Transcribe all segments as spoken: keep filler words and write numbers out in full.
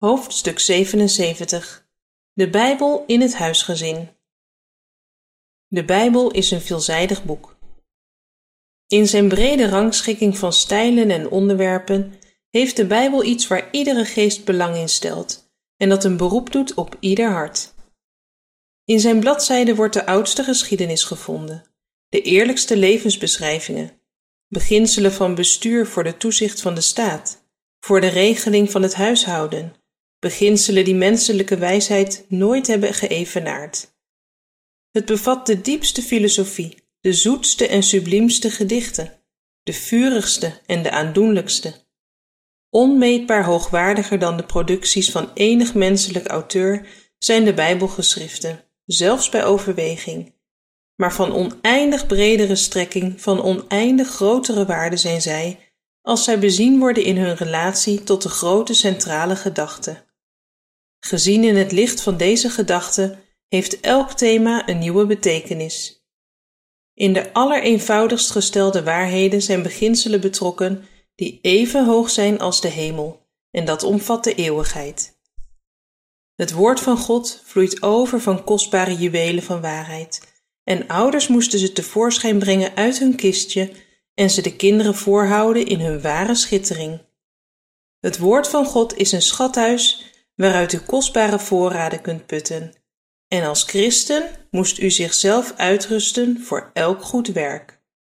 Hoofdstuk zevenenzeventig. De Bijbel in het huisgezin. De Bijbel is een veelzijdig boek. In zijn brede rangschikking van stijlen en onderwerpen heeft de Bijbel iets waar iedere geest belang in stelt en dat een beroep doet op ieder hart. In zijn bladzijden wordt de oudste geschiedenis gevonden, de eerlijkste levensbeschrijvingen, beginselen van bestuur voor de toezicht van de staat, voor de regeling van het huishouden, beginselen die menselijke wijsheid nooit hebben geëvenaard. Het bevat de diepste filosofie, de zoetste en subliemste gedichten, de vurigste en de aandoenlijkste. Onmeetbaar hoogwaardiger dan de producties van enig menselijk auteur zijn de Bijbelgeschriften, zelfs bij overweging. Maar van oneindig bredere strekking, van oneindig grotere waarde zijn zij, als zij bezien worden in hun relatie tot de grote centrale gedachte. Gezien in het licht van deze gedachte heeft elk thema een nieuwe betekenis. In de allereenvoudigst gestelde waarheden zijn beginselen betrokken die even hoog zijn als de hemel, en dat omvat de eeuwigheid. Het woord van God vloeit over van kostbare juwelen van waarheid, en ouders moesten ze tevoorschijn brengen uit hun kistje en ze de kinderen voorhouden in hun ware schittering. Het woord van God is een schathuis waaruit u kostbare voorraden kunt putten, en als christen moest u zichzelf uitrusten voor elk goed werk.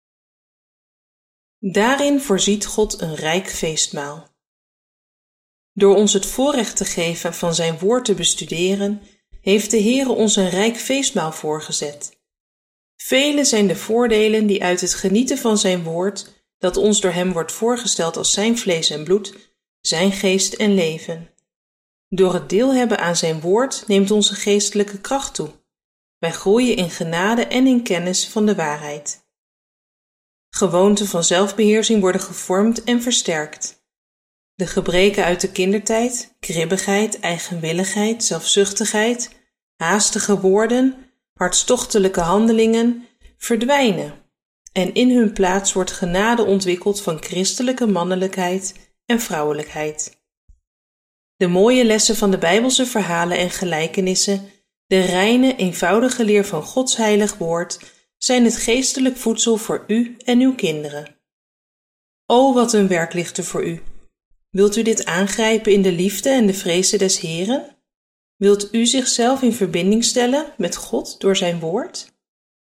Daarin voorziet God een rijk feestmaal. Door ons het voorrecht te geven van zijn woord te bestuderen, heeft de Heere ons een rijk feestmaal voorgezet. Vele zijn de voordelen die uit het genieten van zijn woord, dat ons door hem wordt voorgesteld als zijn vlees en bloed, zijn geest en leven. Door het deel hebben aan zijn woord neemt onze geestelijke kracht toe. Wij groeien in genade en in kennis van de waarheid. Gewoonten van zelfbeheersing worden gevormd en versterkt. De gebreken uit de kindertijd, kribbigheid, eigenwilligheid, zelfzuchtigheid, haastige woorden, hartstochtelijke handelingen verdwijnen en in hun plaats wordt genade ontwikkeld van christelijke mannelijkheid en vrouwelijkheid. De mooie lessen van de Bijbelse verhalen en gelijkenissen, de reine, eenvoudige leer van Gods heilig woord, zijn het geestelijk voedsel voor u en uw kinderen. O, wat een werk ligt er voor u! Wilt u dit aangrijpen in de liefde en de vreze des Heeren? Wilt u zichzelf in verbinding stellen met God door zijn woord?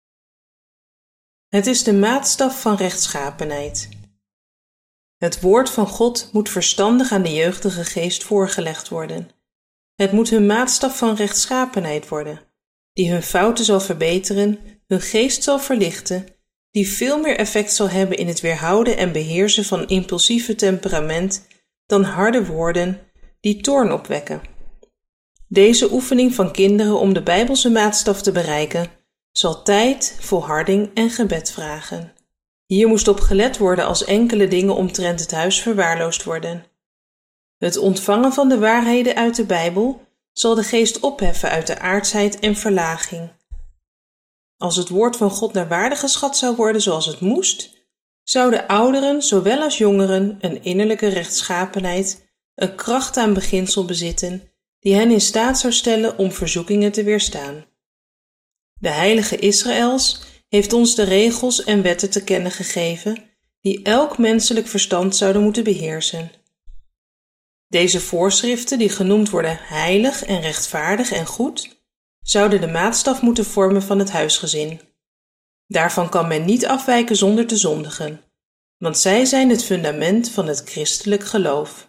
Het is de maatstaf van rechtschapenheid. Het woord van God moet verstandig aan de jeugdige geest voorgelegd worden. Het moet hun maatstaf van rechtschapenheid worden, die hun fouten zal verbeteren, hun geest zal verlichten, die veel meer effect zal hebben in het weerhouden en beheersen van impulsieve temperament dan harde woorden die toorn opwekken. Deze oefening van kinderen om de Bijbelse maatstaf te bereiken, zal tijd, volharding en gebed vragen. Hier moest op gelet worden als enkele dingen omtrent het huis verwaarloosd worden. Het ontvangen van de waarheden uit de Bijbel zal de geest opheffen uit de aardsheid en verlaging. Als het woord van God naar waarde geschat zou worden zoals het moest, zouden ouderen zowel als jongeren een innerlijke rechtschapenheid, een kracht aan beginsel bezitten, die hen in staat zou stellen om verzoekingen te weerstaan. De heilige Israëls heeft ons de regels en wetten te kennen gegeven, die elk menselijk verstand zouden moeten beheersen. Deze voorschriften, die genoemd worden heilig en rechtvaardig en goed, zouden de maatstaf moeten vormen van het huisgezin. Daarvan kan men niet afwijken zonder te zondigen, want zij zijn het fundament van het christelijk geloof.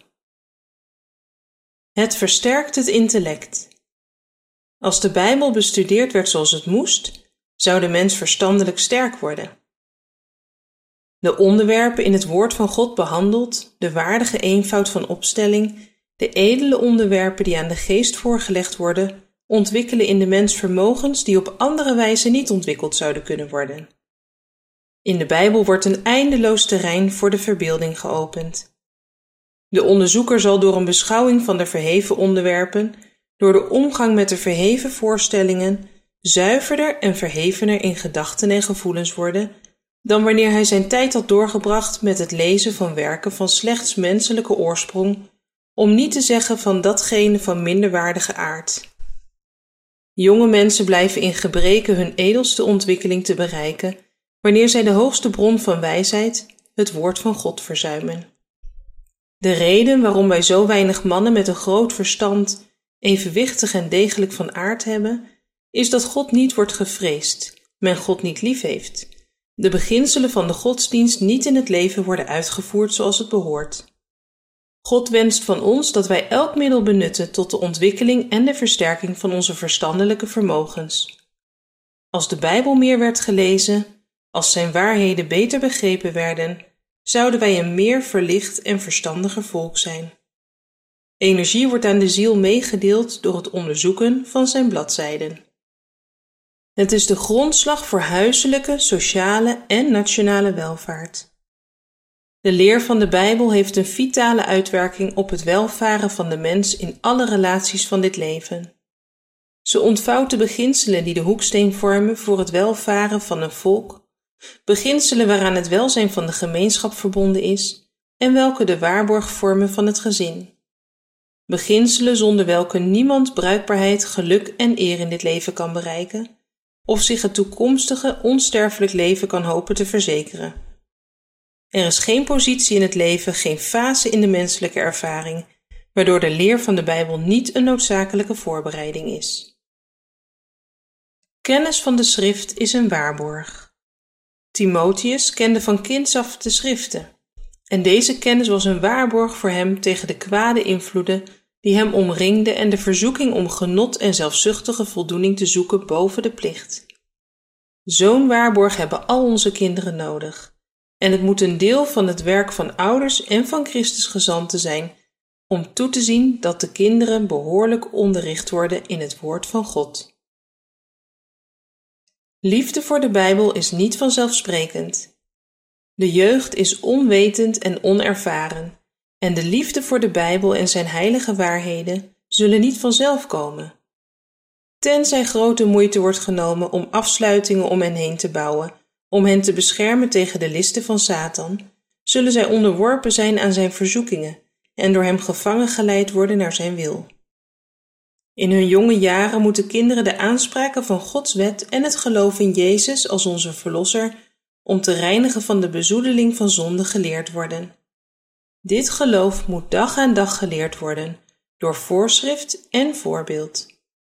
Het versterkt het intellect. Als de Bijbel bestudeerd werd zoals het moest, zou de mens verstandelijk sterk worden. De onderwerpen in het woord van God behandeld, de waardige eenvoud van opstelling, de edele onderwerpen die aan de geest voorgelegd worden, ontwikkelen in de mens vermogens die op andere wijze niet ontwikkeld zouden kunnen worden. In de Bijbel wordt een eindeloos terrein voor de verbeelding geopend. De onderzoeker zal door een beschouwing van de verheven onderwerpen, door de omgang met de verheven voorstellingen, zuiverder en verhevener in gedachten en gevoelens worden, dan wanneer hij zijn tijd had doorgebracht met het lezen van werken van slechts menselijke oorsprong om niet te zeggen van datgene van minderwaardige aard. Jonge mensen blijven in gebreke hun edelste ontwikkeling te bereiken, wanneer zij de hoogste bron van wijsheid, het woord van God, verzuimen. De reden waarom wij zo weinig mannen met een groot verstand, evenwichtig en degelijk van aard hebben, is dat God niet wordt gevreesd, men God niet lief heeft, de beginselen van de godsdienst niet in het leven worden uitgevoerd zoals het behoort. God wenst van ons dat wij elk middel benutten tot de ontwikkeling en de versterking van onze verstandelijke vermogens. Als de Bijbel meer werd gelezen, als zijn waarheden beter begrepen werden, zouden wij een meer verlicht en verstandiger volk zijn. Energie wordt aan de ziel meegedeeld door het onderzoeken van zijn bladzijden. Het is de grondslag voor huiselijke, sociale en nationale welvaart. De leer van de Bijbel heeft een vitale uitwerking op het welvaren van de mens in alle relaties van dit leven. Ze ontvouwt de beginselen die de hoeksteen vormen voor het welvaren van een volk, beginselen waaraan het welzijn van de gemeenschap verbonden is en welke de waarborg vormen van het gezin. Beginselen zonder welke niemand bruikbaarheid, geluk en eer in dit leven kan bereiken, of zich het toekomstige onsterfelijk leven kan hopen te verzekeren. Er is geen positie in het leven, geen fase in de menselijke ervaring, waardoor de leer van de Bijbel niet een noodzakelijke voorbereiding is. Kennis van de schrift is een waarborg. Timotheus kende van kinds af de schriften, en deze kennis was een waarborg voor hem tegen de kwade invloeden die hem omringden en de verzoeking om genot en zelfzuchtige voldoening te zoeken boven de plicht. Zo'n waarborg hebben al onze kinderen nodig, en het moet een deel van het werk van ouders en van Christus gezanten zijn om toe te zien dat de kinderen behoorlijk onderricht worden in het woord van God. Liefde voor de Bijbel is niet vanzelfsprekend. De jeugd is onwetend en onervaren, en de liefde voor de Bijbel en zijn heilige waarheden zullen niet vanzelf komen. Tenzij grote moeite wordt genomen om afsluitingen om hen heen te bouwen, om hen te beschermen tegen de listen van Satan, zullen zij onderworpen zijn aan zijn verzoekingen en door hem gevangen geleid worden naar zijn wil. In hun jonge jaren moeten kinderen de aanspraken van Gods wet en het geloof in Jezus als onze Verlosser om te reinigen van de bezoedeling van zonde geleerd worden. Dit geloof moet dag aan dag geleerd worden, door voorschrift en voorbeeld.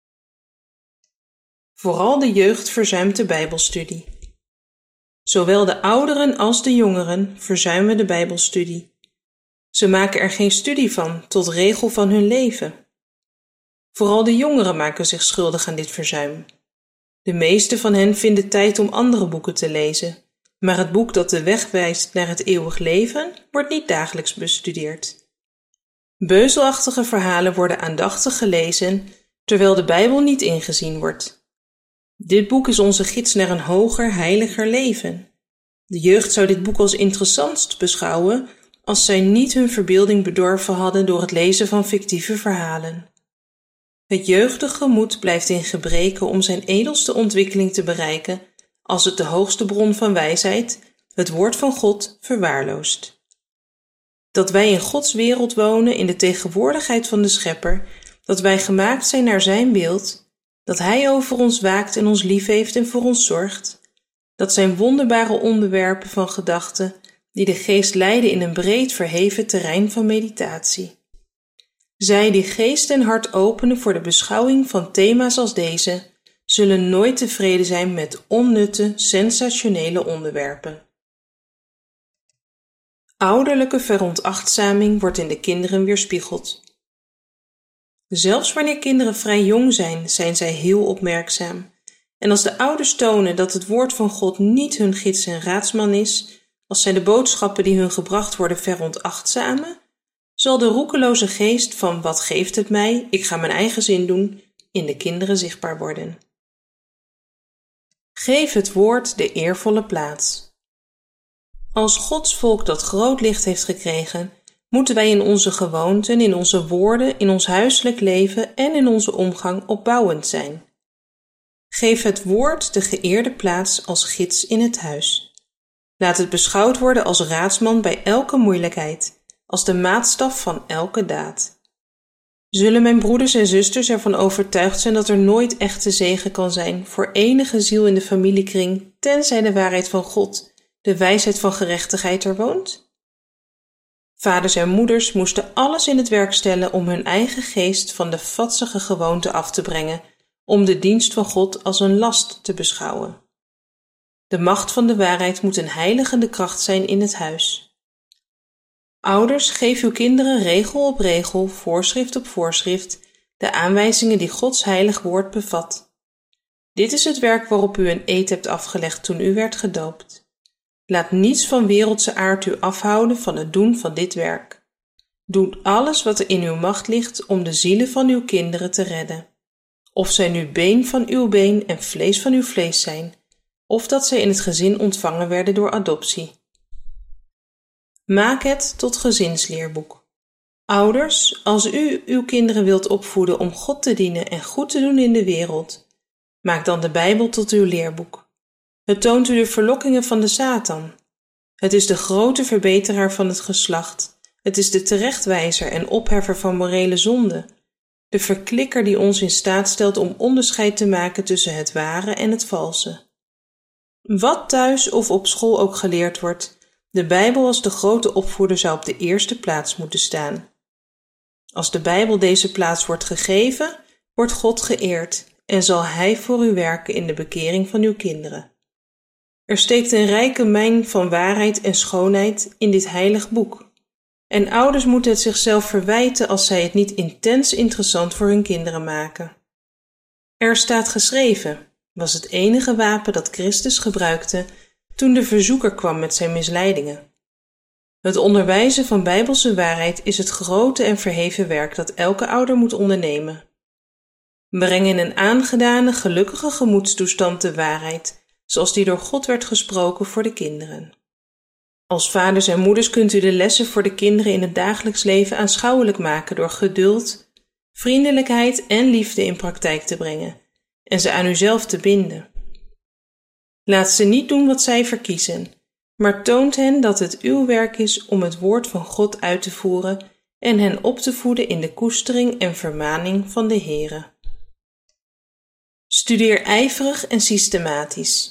Vooral de jeugd verzuimt de Bijbelstudie. Zowel de ouderen als de jongeren verzuimen de Bijbelstudie. Ze maken er geen studie van tot regel van hun leven. Vooral de jongeren maken zich schuldig aan dit verzuim. De meeste van hen vinden tijd om andere boeken te lezen, maar het boek dat de weg wijst naar het eeuwig leven wordt niet dagelijks bestudeerd. Beuzelachtige verhalen worden aandachtig gelezen, terwijl de Bijbel niet ingezien wordt. Dit boek is onze gids naar een hoger, heiliger leven. De jeugd zou dit boek als interessantst beschouwen als zij niet hun verbeelding bedorven hadden door het lezen van fictieve verhalen. Het jeugdig gemoed blijft in gebreke om zijn edelste ontwikkeling te bereiken als het de hoogste bron van wijsheid, het woord van God, verwaarloost. Dat wij in Gods wereld wonen in de tegenwoordigheid van de Schepper, dat wij gemaakt zijn naar zijn beeld, dat hij over ons waakt en ons lief heeft en voor ons zorgt, dat zijn wonderbare onderwerpen van gedachten die de geest leiden in een breed verheven terrein van meditatie. Zij die geest en hart openen voor de beschouwing van thema's als deze, zullen nooit tevreden zijn met onnutte, sensationele onderwerpen. Ouderlijke veronachtzaming wordt in de kinderen weerspiegeld. Zelfs wanneer kinderen vrij jong zijn, zijn zij heel opmerkzaam. En als de ouders tonen dat het woord van God niet hun gids en raadsman is, als zij de boodschappen die hun gebracht worden veronachtzamen, zal de roekeloze geest van wat geeft het mij, ik ga mijn eigen zin doen, in de kinderen zichtbaar worden. Geef het woord de eervolle plaats. Als Gods volk dat groot licht heeft gekregen, moeten wij in onze gewoonten, in onze woorden, in ons huiselijk leven en in onze omgang opbouwend zijn. Geef het woord de geëerde plaats als gids in het huis. Laat het beschouwd worden als raadsman bij elke moeilijkheid, als de maatstaf van elke daad. Zullen mijn broeders en zusters ervan overtuigd zijn dat er nooit echte zegen kan zijn voor enige ziel in de familiekring, tenzij de waarheid van God, de wijsheid van gerechtigheid er woont? Vaders en moeders moesten alles in het werk stellen om hun eigen geest van de vadsige gewoonte af te brengen, om de dienst van God als een last te beschouwen. De macht van de waarheid moet een heiligende kracht zijn in het huis. Ouders, geef uw kinderen regel op regel, voorschrift op voorschrift, de aanwijzingen die Gods heilig woord bevat. Dit is het werk waarop u een eed hebt afgelegd toen u werd gedoopt. Laat niets van wereldse aard u afhouden van het doen van dit werk. Doe alles wat er in uw macht ligt om de zielen van uw kinderen te redden. Of zij nu been van uw been en vlees van uw vlees zijn, of dat zij in het gezin ontvangen werden door adoptie. Maak het tot gezinsleerboek. Ouders, als u uw kinderen wilt opvoeden om God te dienen en goed te doen in de wereld, maak dan de Bijbel tot uw leerboek. Het toont u de verlokkingen van de Satan. Het is de grote verbeteraar van het geslacht. Het is de terechtwijzer en opheffer van morele zonde. De verklikker die ons in staat stelt om onderscheid te maken tussen het ware en het valse. Wat thuis of op school ook geleerd wordt, de Bijbel als de grote opvoeder zou op de eerste plaats moeten staan. Als de Bijbel deze plaats wordt gegeven, wordt God geëerd en zal Hij voor u werken in de bekering van uw kinderen. Er steekt een rijke mijn van waarheid en schoonheid in dit heilig boek. En ouders moeten het zichzelf verwijten als zij het niet intens interessant voor hun kinderen maken. Er staat geschreven, was het enige wapen dat Christus gebruikte toen de verzoeker kwam met zijn misleidingen. Het onderwijzen van bijbelse waarheid is het grote en verheven werk dat elke ouder moet ondernemen. Breng in een aangedane, gelukkige gemoedstoestand de waarheid, zoals die door God werd gesproken voor de kinderen. Als vaders en moeders kunt u de lessen voor de kinderen in het dagelijks leven aanschouwelijk maken door geduld, vriendelijkheid en liefde in praktijk te brengen en ze aan uzelf te binden. Laat ze niet doen wat zij verkiezen, maar toont hen dat het uw werk is om het woord van God uit te voeren en hen op te voeden in de koestering en vermaning van de Heere. Studeer ijverig en systematisch.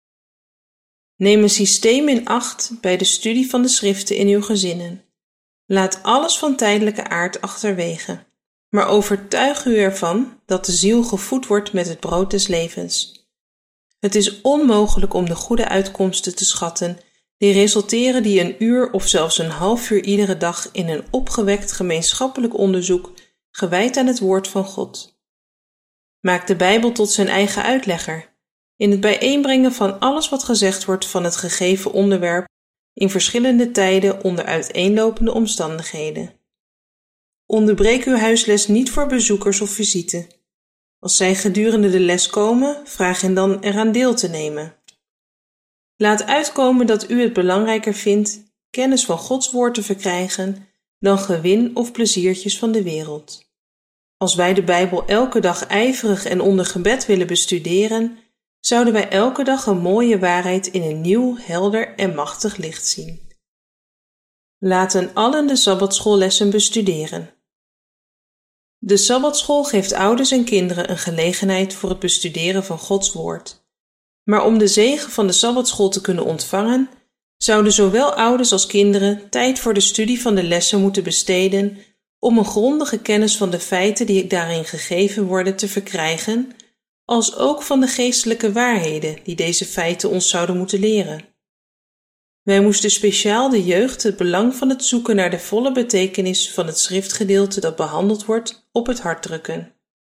Neem een systeem in acht bij de studie van de schriften in uw gezinnen. Laat alles van tijdelijke aard achterwege, maar overtuig u ervan dat de ziel gevoed wordt met het brood des levens. Het is onmogelijk om de goede uitkomsten te schatten, die resulteren die een uur of zelfs een half uur iedere dag in een opgewekt gemeenschappelijk onderzoek gewijd aan het woord van God. Maak de Bijbel tot zijn eigen uitlegger, in het bijeenbrengen van alles wat gezegd wordt van het gegeven onderwerp in verschillende tijden onder uiteenlopende omstandigheden. Onderbreek uw huisles niet voor bezoekers of visite. Als zij gedurende de les komen, vraag hen dan eraan deel te nemen. Laat uitkomen dat u het belangrijker vindt kennis van Gods woord te verkrijgen dan gewin of pleziertjes van de wereld. Als wij de Bijbel elke dag ijverig en onder gebed willen bestuderen, zouden wij elke dag een mooie waarheid in een nieuw, helder en machtig licht zien. Laten allen de sabbatschoollessen bestuderen. De sabbatschool geeft ouders en kinderen een gelegenheid voor het bestuderen van Gods woord. Maar om de zegen van de sabbatschool te kunnen ontvangen, zouden zowel ouders als kinderen tijd voor de studie van de lessen moeten besteden om een grondige kennis van de feiten die daarin gegeven worden te verkrijgen, als ook van de geestelijke waarheden die deze feiten ons zouden moeten leren. Wij moesten speciaal de jeugd het belang van het zoeken naar de volle betekenis van het schriftgedeelte dat behandeld wordt op het hart drukken.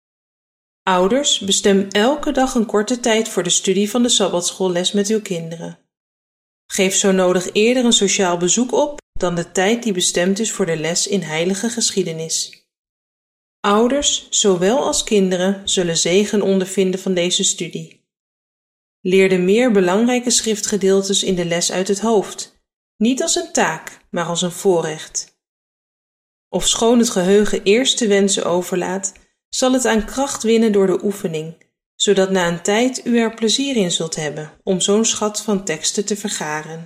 Ouders, bestem elke dag een korte tijd voor de studie van de sabbatschoolles met uw kinderen. Geef zo nodig eerder een sociaal bezoek op dan de tijd die bestemd is voor de les in heilige geschiedenis. Ouders, zowel als kinderen, zullen zegen ondervinden van deze studie. Leer de meer belangrijke schriftgedeeltes in de les uit het hoofd, niet als een taak, maar als een voorrecht. Ofschoon het geheugen eerst de wensen overlaat, zal het aan kracht winnen door de oefening, zodat na een tijd u er plezier in zult hebben om zo'n schat van teksten te vergaren.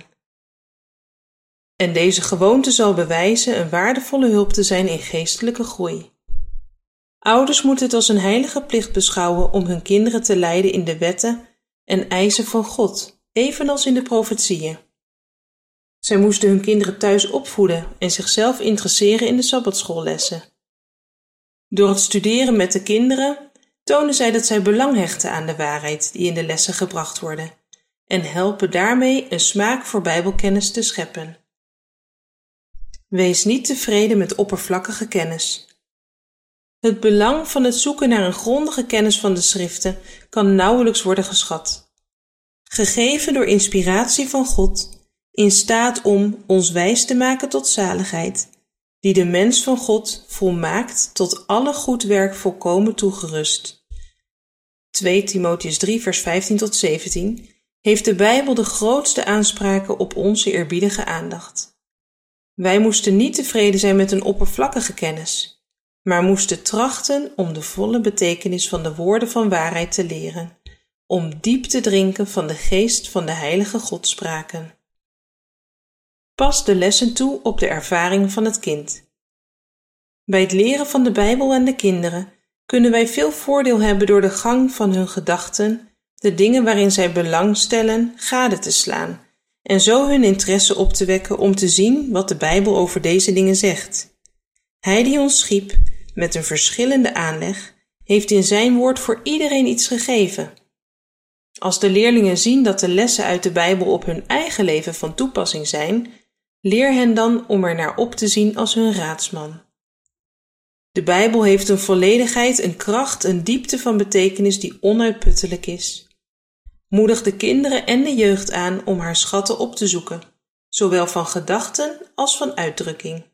En deze gewoonte zal bewijzen een waardevolle hulp te zijn in geestelijke groei. Ouders moeten het als een heilige plicht beschouwen om hun kinderen te leiden in de wetten en eisen van God, evenals in de profetieën. Zij moesten hun kinderen thuis opvoeden en zichzelf interesseren in de sabbatschoollessen. Door het studeren met de kinderen tonen zij dat zij belang hechten aan de waarheid die in de lessen gebracht worden en helpen daarmee een smaak voor Bijbelkennis te scheppen. Wees niet tevreden met oppervlakkige kennis. Het belang van het zoeken naar een grondige kennis van de schriften kan nauwelijks worden geschat. Gegeven door inspiratie van God, in staat om ons wijs te maken tot zaligheid, die de mens van God volmaakt tot alle goed werk volkomen toegerust. twee Timotheüs drie vers vijftien tot zeventien heeft de Bijbel de grootste aanspraken op onze eerbiedige aandacht. Wij moesten niet tevreden zijn met een oppervlakkige kennis, maar moesten trachten om de volle betekenis van de woorden van waarheid te leren, om diep te drinken van de geest van de heilige Godspraken. Pas de lessen toe op de ervaring van het kind. Bij het leren van de Bijbel aan de kinderen kunnen wij veel voordeel hebben door de gang van hun gedachten, de dingen waarin zij belang stellen, gade te slaan en zo hun interesse op te wekken om te zien wat de Bijbel over deze dingen zegt. Hij die ons schiep, met een verschillende aanleg, heeft in zijn woord voor iedereen iets gegeven. Als de leerlingen zien dat de lessen uit de Bijbel op hun eigen leven van toepassing zijn, leer hen dan om er naar op te zien als hun raadsman. De Bijbel heeft een volledigheid, een kracht, een diepte van betekenis die onuitputtelijk is. Moedig de kinderen en de jeugd aan om haar schatten op te zoeken, zowel van gedachten als van uitdrukking.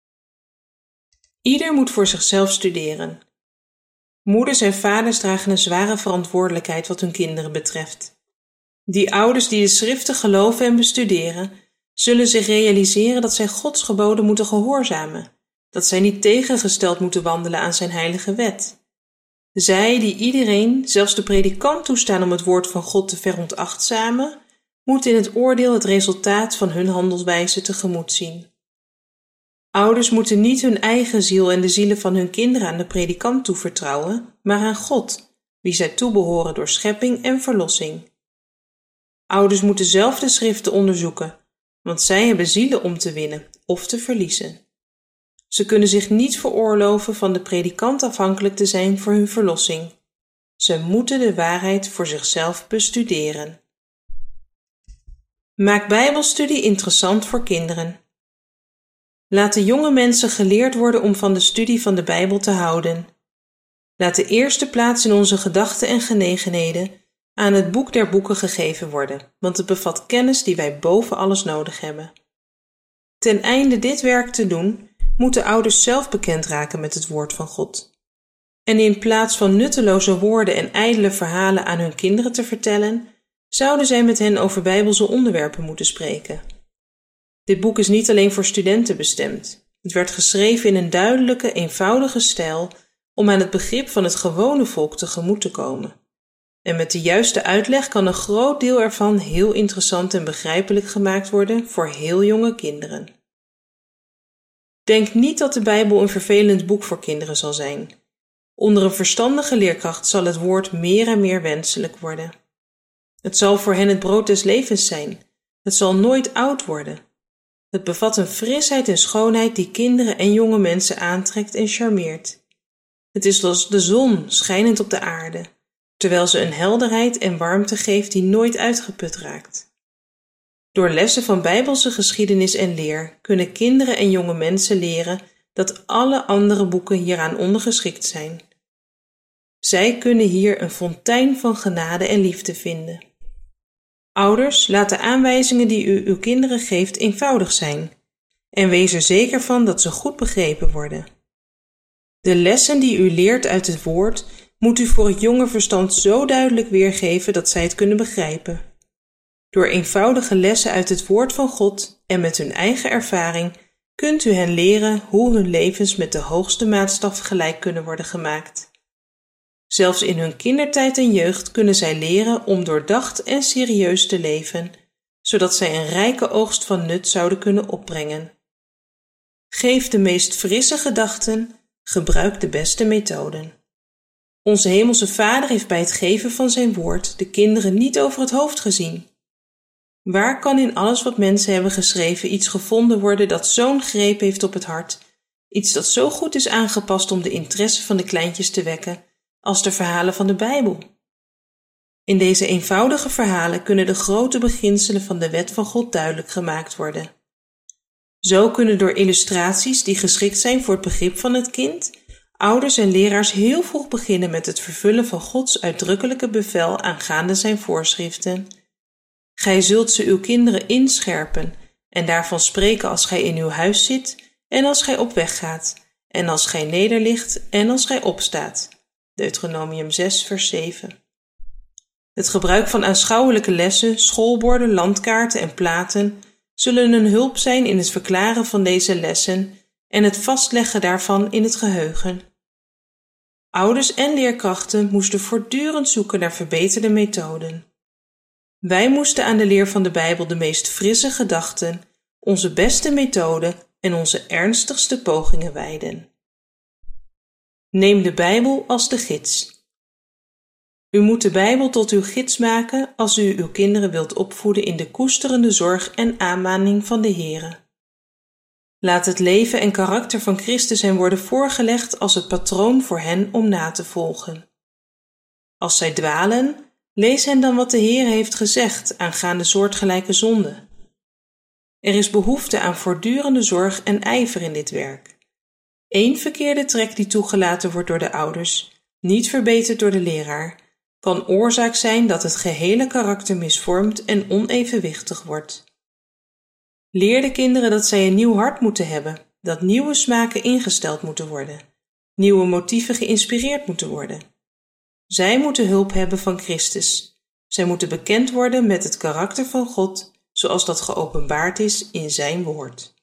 Ieder moet voor zichzelf studeren. Moeders en vaders dragen een zware verantwoordelijkheid wat hun kinderen betreft. Die ouders die de schriften geloven en bestuderen, zullen zich realiseren dat zij Gods geboden moeten gehoorzamen, dat zij niet tegengesteld moeten wandelen aan zijn heilige wet. Zij die iedereen, zelfs de predikant, toestaan om het woord van God te veronachtzamen, moeten in het oordeel het resultaat van hun handelwijze tegemoet zien. Ouders moeten niet hun eigen ziel en de zielen van hun kinderen aan de predikant toevertrouwen, maar aan God, wie zij toebehoren door schepping en verlossing. Ouders moeten zelf de schriften onderzoeken, want zij hebben zielen om te winnen of te verliezen. Ze kunnen zich niet veroorloven van de predikant afhankelijk te zijn voor hun verlossing. Ze moeten de waarheid voor zichzelf bestuderen. Maak Bijbelstudie interessant voor kinderen. Laat de jonge mensen geleerd worden om van de studie van de Bijbel te houden. Laat de eerste plaats in onze gedachten en genegenheden aan het boek der boeken gegeven worden, want het bevat kennis die wij boven alles nodig hebben. Ten einde dit werk te doen, moeten ouders zelf bekend raken met het woord van God. En in plaats van nutteloze woorden en ijdele verhalen aan hun kinderen te vertellen, zouden zij met hen over bijbelse onderwerpen moeten spreken. Dit boek is niet alleen voor studenten bestemd. Het werd geschreven in een duidelijke, eenvoudige stijl om aan het begrip van het gewone volk tegemoet te komen. En met de juiste uitleg kan een groot deel ervan heel interessant en begrijpelijk gemaakt worden voor heel jonge kinderen. Denk niet dat de Bijbel een vervelend boek voor kinderen zal zijn. Onder een verstandige leerkracht zal het woord meer en meer wenselijk worden. Het zal voor hen het brood des levens zijn. Het zal nooit oud worden. Het bevat een frisheid en schoonheid die kinderen en jonge mensen aantrekt en charmeert. Het is als de zon schijnend op de aarde, terwijl ze een helderheid en warmte geeft die nooit uitgeput raakt. Door lessen van Bijbelse geschiedenis en leer kunnen kinderen en jonge mensen leren dat alle andere boeken hieraan ondergeschikt zijn. Zij kunnen hier een fontein van genade en liefde vinden. Ouders, laat de aanwijzingen die u uw kinderen geeft eenvoudig zijn en wees er zeker van dat ze goed begrepen worden. De lessen die u leert uit het woord moet u voor het jonge verstand zo duidelijk weergeven dat zij het kunnen begrijpen. Door eenvoudige lessen uit het woord van God en met hun eigen ervaring kunt u hen leren hoe hun levens met de hoogste maatstaf gelijk kunnen worden gemaakt. Zelfs in hun kindertijd en jeugd kunnen zij leren om doordacht en serieus te leven, zodat zij een rijke oogst van nut zouden kunnen opbrengen. Geef de meest frisse gedachten, Gebruik de beste methoden. Onze Hemelse Vader heeft bij het geven van zijn woord de kinderen niet over het hoofd gezien. Waar kan in alles wat mensen hebben geschreven iets gevonden worden dat zo'n greep heeft op het hart, iets dat zo goed is aangepast om de interesse van de kleintjes te wekken, als de verhalen van de Bijbel? In deze eenvoudige verhalen kunnen de grote beginselen van de wet van God duidelijk gemaakt worden. Zo kunnen door illustraties die geschikt zijn voor het begrip van het kind, ouders en leraars heel vroeg beginnen met het vervullen van Gods uitdrukkelijke bevel aangaande zijn voorschriften. Gij zult ze uw kinderen inscherpen en daarvan spreken als gij in uw huis zit en als gij op weg gaat en als gij nederligt en als gij opstaat. Deuteronomium zes vers zeven. Het gebruik van aanschouwelijke lessen, schoolborden, landkaarten en platen zullen een hulp zijn in het verklaren van deze lessen en het vastleggen daarvan in het geheugen. Ouders en leerkrachten moesten voortdurend zoeken naar verbeterde methoden. Wij moesten aan de leer van de Bijbel de meest frisse gedachten, onze beste methoden en onze ernstigste pogingen wijden. Neem de Bijbel als de gids. U moet de Bijbel tot uw gids maken als u uw kinderen wilt opvoeden in de koesterende zorg en aanmaning van de Heere. Laat het leven en karakter van Christus hen worden voorgelegd als het patroon voor hen om na te volgen. Als zij dwalen, lees hen dan wat de Heere heeft gezegd aangaande soortgelijke zonden. Er is behoefte aan voortdurende zorg en ijver in dit werk. Eén verkeerde trek die toegelaten wordt door de ouders, niet verbeterd door de leraar, kan oorzaak zijn dat het gehele karakter misvormt en onevenwichtig wordt. Leer de kinderen dat zij een nieuw hart moeten hebben, dat nieuwe smaken ingesteld moeten worden, nieuwe motieven geïnspireerd moeten worden. Zij moeten hulp hebben van Christus. Zij moeten bekend worden met het karakter van God, zoals dat geopenbaard is in zijn woord.